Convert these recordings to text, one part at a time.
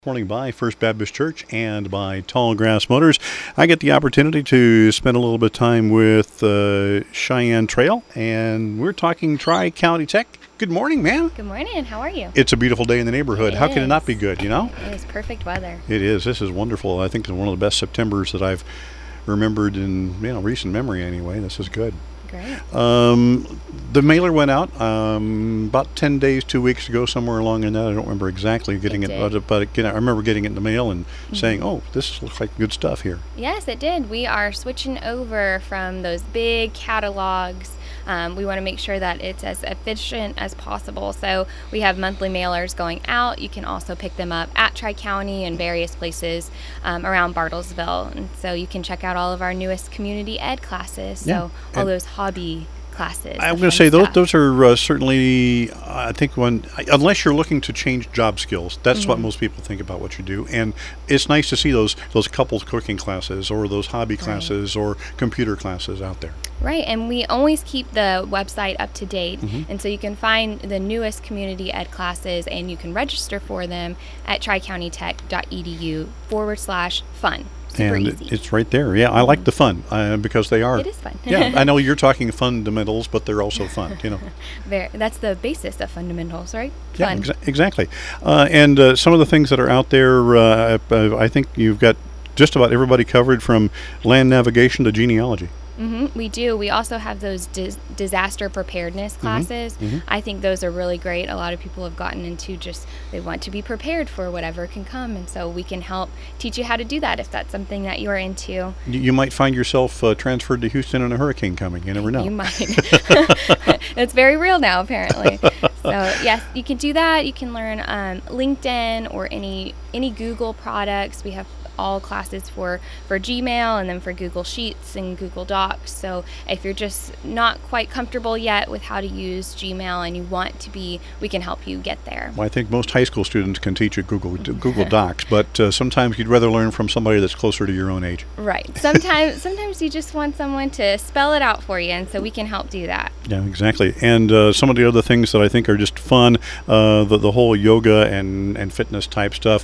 Morning by First Baptist Church and by Tall Grass Motors. I get the opportunity to spend a little bit of time with Cheyenne Trail, and we're talking Tri-County Tech. Good morning, ma'am. Good morning. How are you? It's a beautiful day in the neighborhood. How can it not be good, you know? It is perfect weather. It is. This is wonderful. I think it's one of the best Septembers that I've remembered in recent memory anyway. This is good. Great. The mailer went out about 10 days, 2 weeks ago, somewhere along in that. I don't remember exactly getting it, but I remember getting it in the mail and saying, oh, this looks like good stuff here. Yes, it did. We are switching over from those big catalogs. We want to make sure that it's as efficient as possible. So we have monthly mailers going out. You can also pick them up at Tri-County and various places around Bartlesville. And so you can check out all of our newest community ed classes. So all those hobby classes. I'm going to say those are certainly, I think, unless you're looking to change job skills, that's what most people think about what you do. And it's nice to see those couples cooking classes or those hobby classes or computer classes out there. Right, and we always keep the website up to date, and so you can find the newest community ed classes and you can register for them at tricountytech.edu/fun. Super easy. It's right there. Yeah, I like the fun because they are. It is fun. Yeah, I know you're talking fundamentals, but they're also fun, you know. That's the basis of fundamentals, right? Fun. Yeah, exactly. And some of the things that are out there, I think you've got just about everybody covered from land navigation to genealogy. We do. We also have those disaster preparedness classes. I think those are really great. A lot of people have gotten into they want to be prepared for whatever can come, and so we can help teach you how to do that if that's something that you're into. You might find yourself transferred to Houston in a hurricane coming. You never know. You might. It's very real now, apparently. So yes, you can do that. You can learn LinkedIn or any Google products. We have all classes for Gmail and then for Google Sheets and Google Docs. So if you're just not quite comfortable yet with how to use Gmail and you want to be, we can help you get there. Well, I think most high school students can teach you Google Docs, but sometimes you'd rather learn from somebody that's closer to your own age. Right. Sometimes you just want someone to spell it out for you, and so we can help do that. Yeah, exactly. And some of the other things that I think are just fun, the whole yoga and fitness type stuff.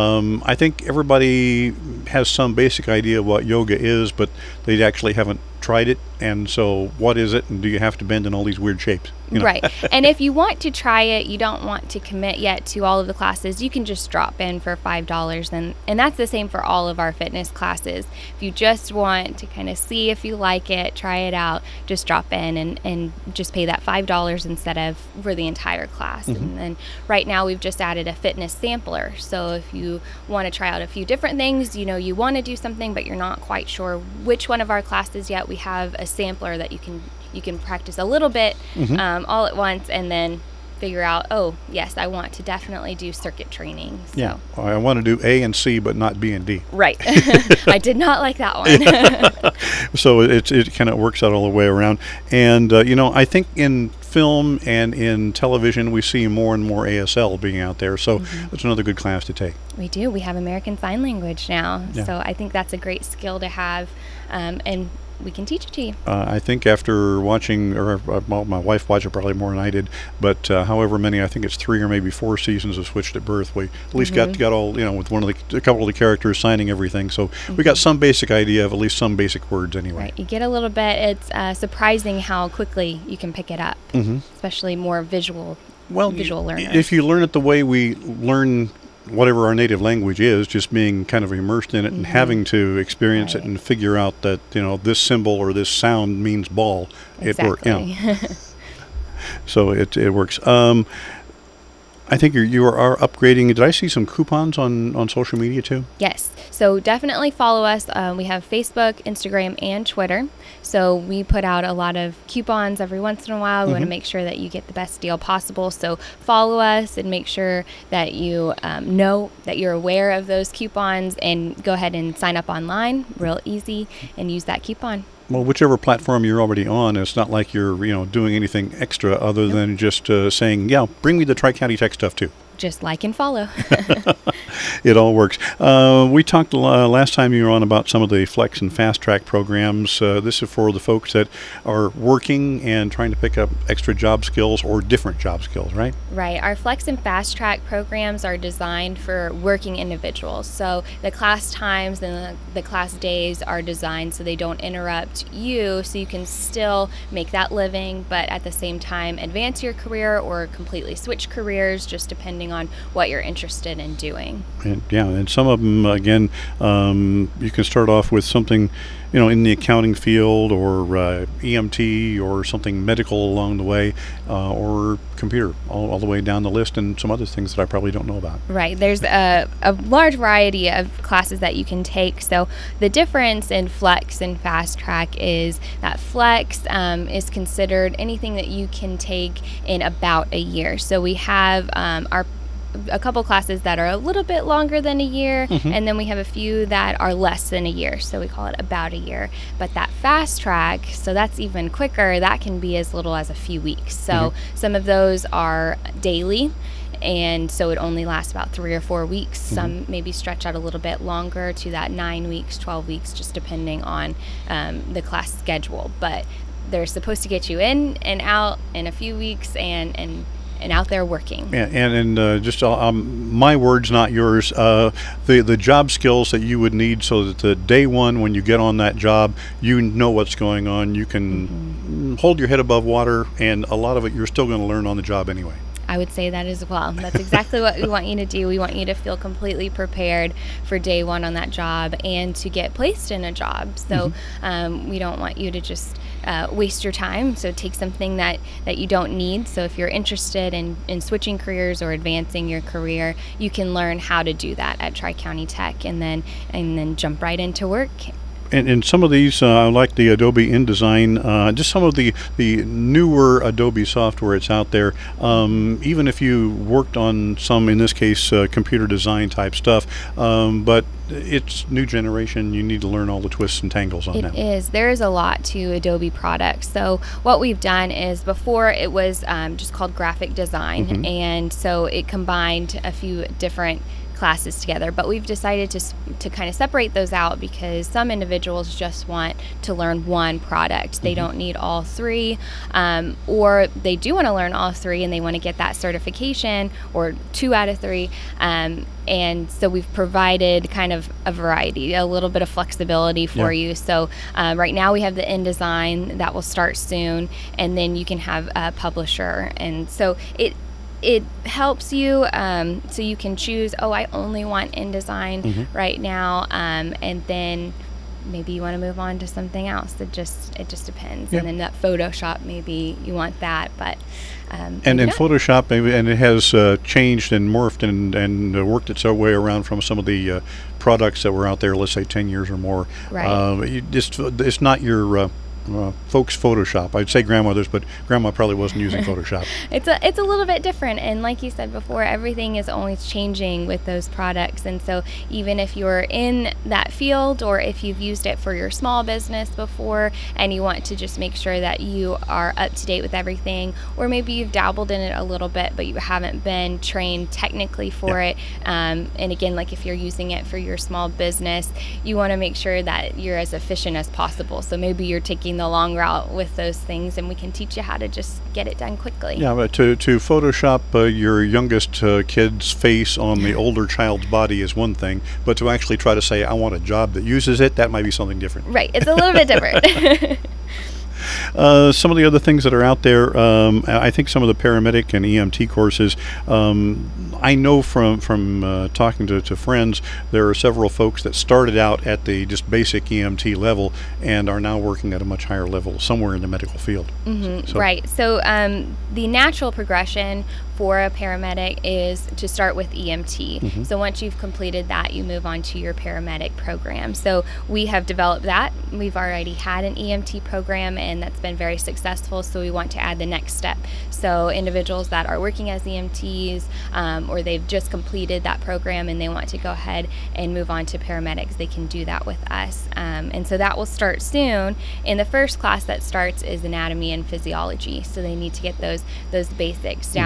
I think everybody has some basic idea of what yoga is, but they actually haven't tried it. And so what is it, and do you have to bend in all these weird shapes? You know? Right. And if you want to try it, you don't want to commit yet to all of the classes, you can just drop in for $5. And that's the same for all of our fitness classes. If you just want to kind of see if you like it, try it out, just drop in and just pay that $5 instead of for the entire class. And then right now we've just added a fitness sampler. So if you want to try out a few different things, you want to do something, but you're not quite sure which one of our classes yet, we have a sampler that you can practice a little bit all at once and then figure out, oh, yes, I want to definitely do circuit training. So. Yeah, I want to do A and C, but not B and D. Right. I did not like that one. So it kind of works out all the way around. And, I think in film and in television, we see more and more ASL being out there. So it's another good class to take. We do. We have American Sign Language now. Yeah. So I think that's a great skill to have. And we can teach it to you. I think after watching, my wife watched it probably more than I did, but however many, I think it's 3 or maybe 4 seasons of Switched at Birth, we at least got all, with a couple of the characters signing everything. So we got some basic idea of at least some basic words anyway. Right. You get a little bit. It's surprising how quickly you can pick it up, especially more visual learners. If you learn it the way we learn whatever our native language is, just being kind of immersed in it and having to experience it and figure out that, this symbol or this sound means ball. Exactly. It works. So it works. I think you are upgrading. Did I see some coupons on social media too? Yes. So definitely follow us. We have Facebook, Instagram, and Twitter. So we put out a lot of coupons every once in a while. We want to make sure that you get the best deal possible. So follow us and make sure that you know that you're aware of those coupons and go ahead and sign up online, real easy, and use that coupon. Well, whichever platform you're already on, it's not like you're doing anything extra other than just saying, bring me the Tri-County Tech stuff too. Just like and follow. It all works. We talked last time you were on about some of the flex and fast track programs. This is for the folks that are working and trying to pick up extra job skills or different job skills, right? Right. Our flex and fast track programs are designed for working individuals. So the class times and the class days are designed so they don't interrupt you, so you can still make that living, but at the same time advance your career or completely switch careers, just depending on what you're interested in doing. And some of them, again, you can start off with something, in the accounting field or EMT or something medical along the way, or computer, all the way down the list, and some other things that I probably don't know about. Right. There's a large variety of classes that you can take. So the difference in flex and fast track is that flex is considered anything that you can take in about a year. So we have a couple classes that are a little bit longer than a year, and then we have a few that are less than a year, so we call it about a year. But that fast track, so that's even quicker, that can be as little as a few weeks. So some of those are daily, and so it only lasts about 3 or 4 weeks. Some maybe stretch out a little bit longer to that 9 weeks, 12 weeks, just depending on the class schedule. But they're supposed to get you in and out in a few weeks and out there working. Yeah, and just my words, not yours. The job skills that you would need so that the day one when you get on that job, you know what's going on. You can hold your head above water, and a lot of it you're still going to learn on the job anyway. I would say that as well. That's exactly what we want you to do. We want you to feel completely prepared for day one on that job and to get placed in a job. So we don't want you to just waste your time. So take something that you don't need. So if you're interested in switching careers or advancing your career, you can learn how to do that at Tri-County Tech and then jump right into work. And some of these, like the Adobe InDesign, just some of the newer Adobe software that's out there, even if you worked on some, in this case, computer design type stuff, but it's new generation, you need to learn all the twists and tangles on that. It is. There is a lot to Adobe products. So what we've done is, before it was just called graphic design, and so it combined a few different classes together, but we've decided to kind of separate those out because some individuals just want to learn one product. They don't need all three, or they do want to learn all three and they want to get that certification, or 2 out of 3. And so we've provided kind of a variety, a little bit of flexibility for you. So right now we have the InDesign that will start soon, and then you can have a publisher. And so it helps you, so you can choose, I only want InDesign right now, and then maybe you want to move on to something else. It just depends. And then that Photoshop, maybe you want that, but and in Photoshop, maybe, and it has changed and morphed and worked its way around from some of the products that were out there, let's say 10 years or more. Right. It's not your folks' Photoshop. I'd say grandmother's, but grandma probably wasn't using Photoshop. It's a little bit different, and like you said before, everything is always changing with those products. And so even if you're in that field, or if you've used it for your small business before and you want to just make sure that you are up to date with everything, or maybe you've dabbled in it a little bit but you haven't been trained technically for it, and again, like if you're using it for your small business, you want to make sure that you're as efficient as possible. So maybe you're taking the long route with those things, and we can teach you how to just get it done quickly. Yeah, but to Photoshop your youngest kid's face on the older child's body is one thing, but to actually try to say, I want a job that uses it, that might be something different. Right, it's a little bit different. Some of the other things that are out there, I think some of the paramedic and EMT courses, I know from talking to friends, there are several folks that started out at the just basic EMT level and are now working at a much higher level somewhere in the medical field. Right. So the natural progression for a paramedic is to start with EMT. So once you've completed that, you move on to your paramedic program. So we have developed that. We've already had an EMT program, and that's been very successful, so we want to add the next step. So individuals that are working as EMTs, or they've just completed that program and they want to go ahead and move on to paramedics, they can do that with us. And so that will start soon. And the first class that starts is anatomy and physiology. So they need to get those basics down. And so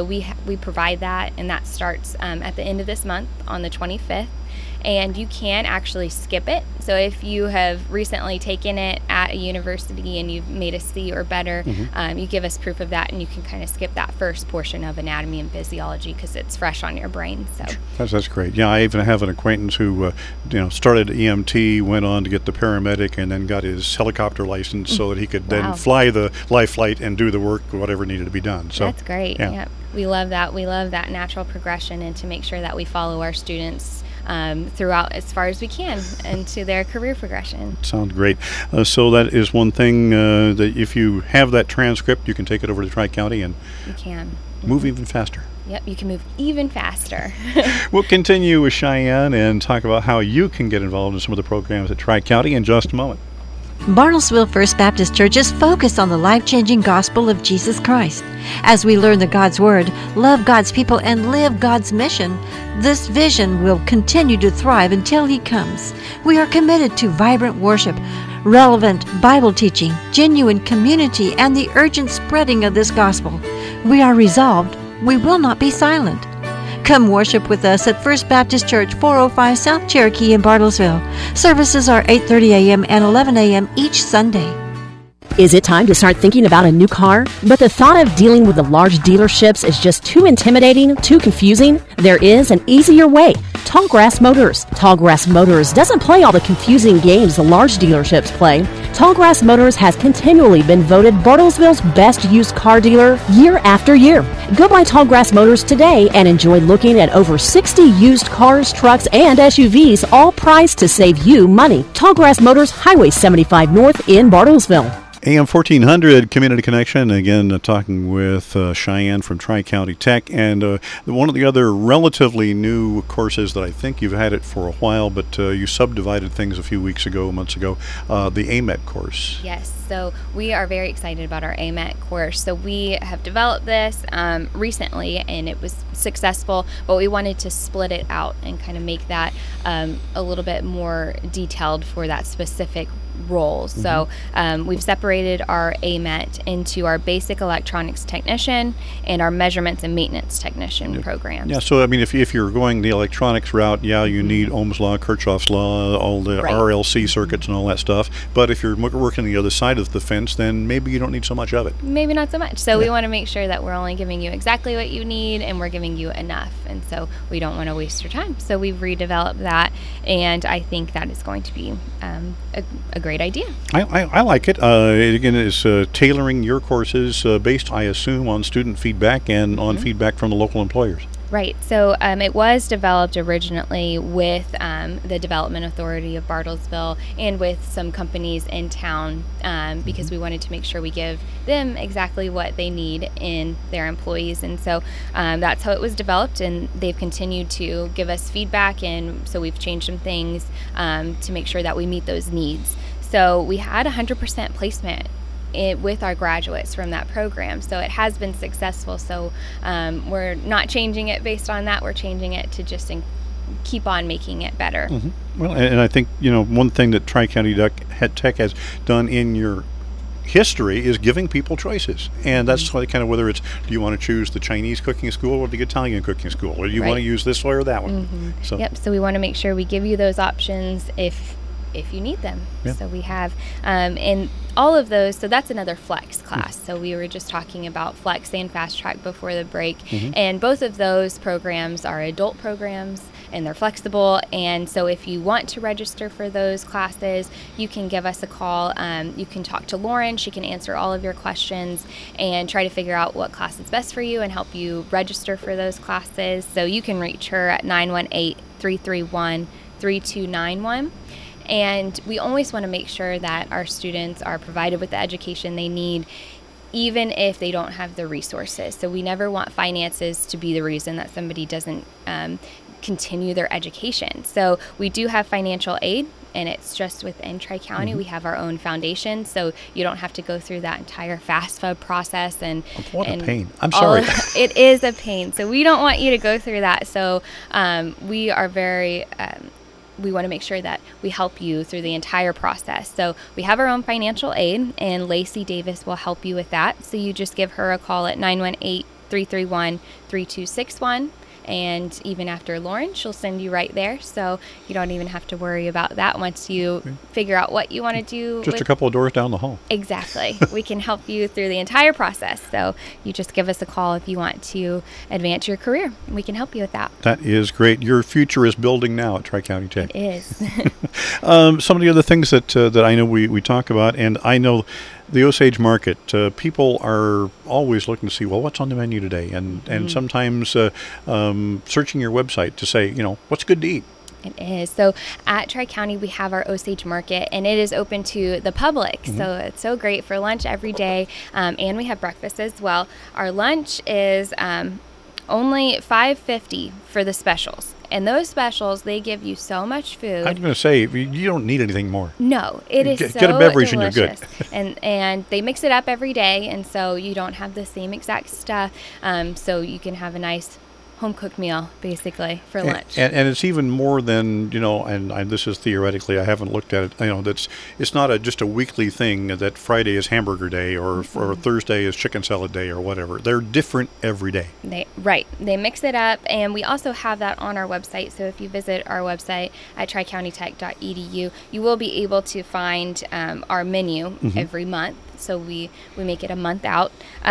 we provide that, and that starts at the end of this month on the 25th. And you can actually skip it. So if you have recently taken it at a university and you've made a C or better, you give us proof of that, and you can kind of skip that first portion of anatomy and physiology because it's fresh on your brain. So that's great. Yeah, I even have an acquaintance who started EMT, went on to get the paramedic, and then got his helicopter license so that he could then fly the life flight and do the work, whatever needed to be done. So that's great. Yeah. We love that. We love that natural progression, and to make sure that we follow our students throughout as far as we can into their career progression. Sounds great. So that is one thing that if you have that transcript, you can take it over to Tri-County and you can move even faster. Yep, you can move even faster. We'll continue with Cheyenne and talk about how you can get involved in some of the programs at Tri-County in just a moment. Bartlesville First Baptist Church is focused on the life-changing gospel of Jesus Christ. As we learn the God's Word, love God's people, and live God's mission, this vision will continue to thrive until He comes. We are committed to vibrant worship, relevant Bible teaching, genuine community, and the urgent spreading of this gospel. We are resolved. We will not be silent. Come worship with us at First Baptist Church, 405 South Cherokee in Bartlesville. Services are 8:30 a.m. and 11 a.m. each Sunday. Is it time to start thinking about a new car? But the thought of dealing with the large dealerships is just too intimidating, too confusing? There is an easier way. Tallgrass Motors. Tallgrass Motors doesn't play all the confusing games the large dealerships play. Tallgrass Motors has continually been voted Bartlesville's best used car dealer year after year. Go by Tallgrass Motors today and enjoy looking at over 60 used cars, trucks, and SUVs, all priced to save you money. Tallgrass Motors, Highway 75 North in Bartlesville. AM 1400 Community Connection, again talking with Cheyenne from Tri-County Tech, and one of the other relatively new courses that I think you've had it for a while, but you subdivided things a few months ago, the AMET course. Yes, so we are very excited about our AMET course. So we have developed this recently, and it was successful, but we wanted to split it out and kind of make that a little bit more detailed for that specific roles. So we've separated our AMET into our basic electronics technician and our measurements and maintenance technician programs. Yeah, so I mean, if you're going the electronics route, you need Ohm's Law, Kirchhoff's Law, all the RLC circuits and all that stuff. But if you're working the other side of the fence, then maybe you don't need so much of it. Maybe not so much. So we want to make sure that we're only giving you exactly what you need, and we're giving you enough. And so we don't want to waste your time. So we've redeveloped that, and I think that is going to be a great idea. I like it. It again is tailoring your courses based, I assume, on student feedback and on feedback from the local employers. Right. So it was developed originally with the Development Authority of Bartlesville and with some companies in town because we wanted to make sure we give them exactly what they need in their employees. And so that's how it was developed, and they've continued to give us feedback, and so we've changed some things to make sure that we meet those needs. So we had 100% placement with our graduates from that program. So it has been successful. So we're not changing it based on that. We're changing it to just keep on making it better. Well, and I think, one thing that Tri-County Tech has done in your history is giving people choices. And that's kind of whether it's, do you want to choose the Chinese cooking school or the Italian cooking school? Or do you want to use this way or that one? So. Yep. So we want to make sure we give you those options if you need them. So we have in all of those, so that's another flex class. So we were just talking about flex and fast track before the break, and both of those programs are adult programs, and they're flexible. And so if you want to register for those classes, you can give us a call. You can talk to Lauren. She can answer all of your questions and try to figure out what class is best for you and help you register for those classes. So you can reach her at 918-331-3291. And we always want to make sure that our students are provided with the education they need, even if they don't have the resources. So we never want finances to be the reason that somebody doesn't continue their education. So we do have financial aid, and it's just within Tri-County. We have our own foundation, so you don't have to go through that entire FAFSA process. And what a pain. I'm sorry. It is a pain. So we don't want you to go through that. So we are very... we want to make sure that we help you through the entire process. So we have our own financial aid, and Lacey Davis will help you with that. So you just give her a call at 331-3261. And even after Lauren, she'll send you right there. So you don't even have to worry about that once you figure out what you want to do. Just a couple of doors down the hall. Exactly. We can help you through the entire process. So you just give us a call if you want to advance your career. We can help you with that. That is great. Your future is building now at Tri-County Tech. It is. Some of the other things that I know we talk about, and I know the Osage Market, people are always looking to see, well, what's on the menu today? And sometimes searching your website to say, what's good to eat? It is. So at Tri-County, we have our Osage Market, and it is open to the public. So it's so great for lunch every day, and we have breakfast as well. Our lunch is only $5.50 for the specials. And those specials, they give you so much food. I'm going to say, you don't need anything more. No, it is so get a beverage delicious. And you're good. and they mix it up every day, and so you don't have the same exact stuff. So you can have a nice home-cooked meal, basically, for lunch. And it's even more than, and this is theoretically, I haven't looked at it, it's not just a weekly thing that Friday is hamburger day or Thursday is chicken salad day or whatever. They're different every day. They mix it up, and we also have that on our website. So if you visit our website at tricountytech.edu, you will be able to find our menu every month. So we make it a month out.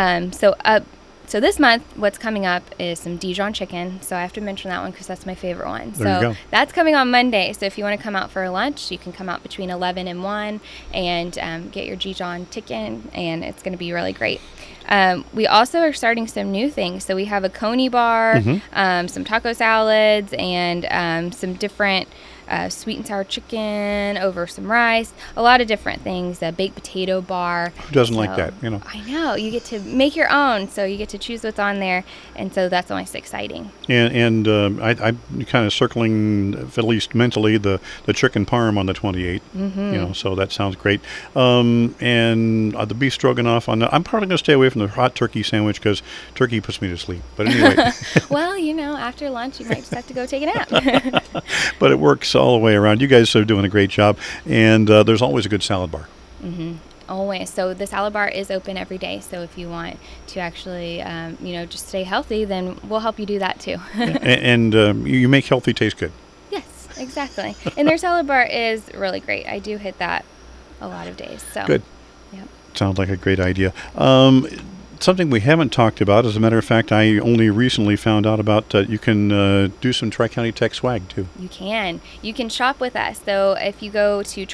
So this month, what's coming up is some Dijon chicken. So I have to mention that one because that's my favorite one. There you go. That's coming on Monday. So if you want to come out for lunch, you can come out between 11 and 1 and get your Dijon chicken, and it's going to be really great. We also are starting some new things. So we have a coney bar, some taco salads, and some different sweet and sour chicken over some rice, a lot of different things, a baked potato bar. Who doesn't like that, I know. You get to make your own, so you get to choose what's on there, and so that's always exciting. And I'm kind of circling, at least mentally, the chicken parm on the 28th, so that sounds great. And the beef stroganoff on that. I'm probably going to stay away from the hot turkey sandwich because turkey puts me to sleep. But anyway. Well, after lunch, you might just have to go take a nap. But it works all the way around. You guys are doing a great job, and there's always a good salad bar. Always. So the salad bar is open every day. So if you want to actually, just stay healthy, then we'll help you do that too. And you make healthy taste good. Yes, exactly. And their salad bar is really great. I do hit that a lot of days. So good. Yep. Sounds like a great idea. Something we haven't talked about, as a matter of fact, I only recently found out about, you can do some Tri-County Tech swag too. You can. You can shop with us. So if you go to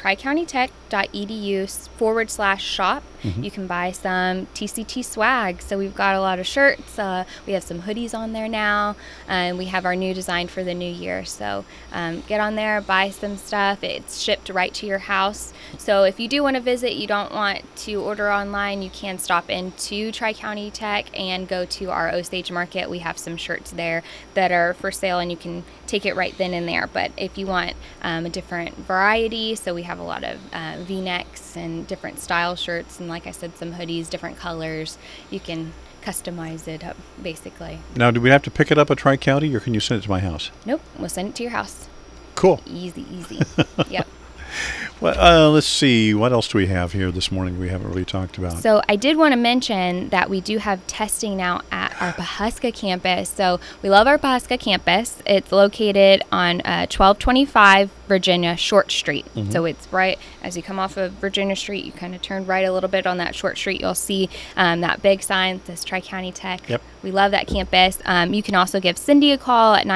tricountytech.edu/shop, you can buy some TCT swag. So we've got a lot of shirts. We have some hoodies on there now. And we have our new design for the new year. So get on there, buy some stuff. It's shipped right to your house. So if you do want to visit, you don't want to order online, you can stop into Tri-County Tech and go to our Osage Market. We have some shirts there that are for sale, and you can take it right then and there. But if you want a different variety, so we have a lot of V-necks and different style shirts, and like I said, some hoodies, different colors. You can customize it up, basically. Now, do we have to pick it up at Tri-County, or can you send it to my house? Nope, we'll send it to your house. Cool. Easy. Yep. Well, let's see. What else do we have here this morning we haven't really talked about? So I did want to mention that we do have testing now at our Pawhuska campus. So we love our Pawhuska campus. It's located on 1225 Virginia Short Street. So it's right as you come off of Virginia Street, you kind of turn right a little bit on that short street. You'll see that big sign that says Tri-County Tech. Yep. We love that campus. You can also give Cindy a call at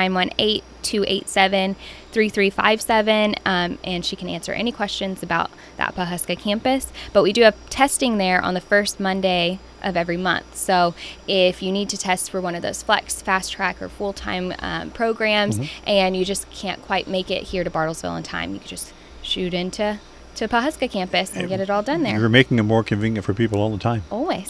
918-287-3357, and she can answer any questions about that Pawhuska campus. But we do have testing there on the first Monday of every month. So if you need to test for one of those flex, fast track, or full-time programs, and you just can't quite make it here to Bartlesville in time, you can just shoot into Pawhuska campus and get it all done there. You're making it more convenient for people all the time. Always.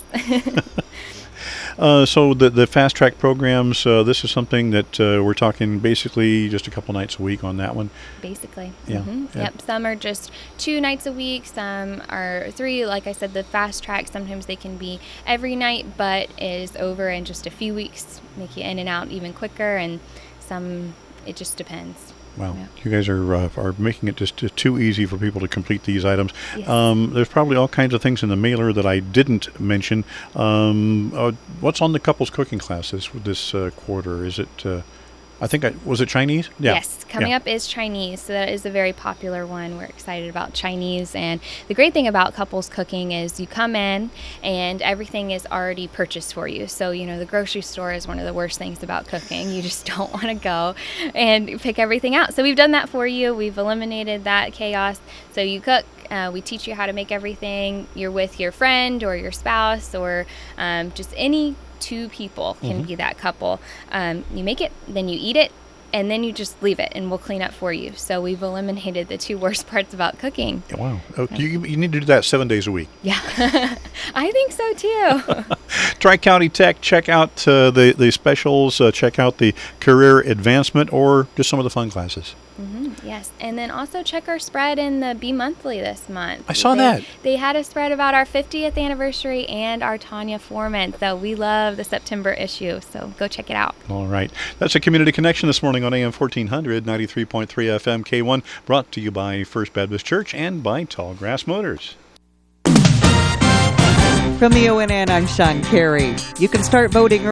So the fast track programs, this is something that we're talking basically just a couple nights a week on that one. Basically. Yeah. Yep. Some are just 2 nights a week. Some are 3. Like I said, the fast track, sometimes they can be every night, but is over in just a few weeks, make you in and out even quicker. And some, it just depends. Wow. Yeah. You guys are making it just too easy for people to complete these items. Yes. There's probably all kinds of things in the mailer that I didn't mention. What's on the couples cooking class this quarter? Is it? Was it Chinese? Yeah. Yes, coming up is Chinese, so that is a very popular one. We're excited about Chinese, and the great thing about couples cooking is you come in and everything is already purchased for you. So, the grocery store is one of the worst things about cooking. You just don't want to go and pick everything out. So we've done that for you. We've eliminated that chaos. So you cook. We teach you how to make everything. You're with your friend or your spouse or just any two people can be that couple. You make it, then you eat it, and then you just leave it, and we'll clean up for you. So we've eliminated the two worst parts about cooking. Wow. You need to do that 7 days a week. Yeah, I think so too. Tri-County Tech, check out the specials, check out the career advancement, or just some of the fun classes. Yes, and then also check our spread in the Be Monthly this month. I saw that. They had a spread about our 50th anniversary and our Tanya Foreman. So we love the September issue. So go check it out. All right. That's a Community Connection this morning on AM 1400, 93.3 FM K1, brought to you by First Baptist Church and by Tallgrass Motors. From the ONN, I'm Sean Carey. You can start voting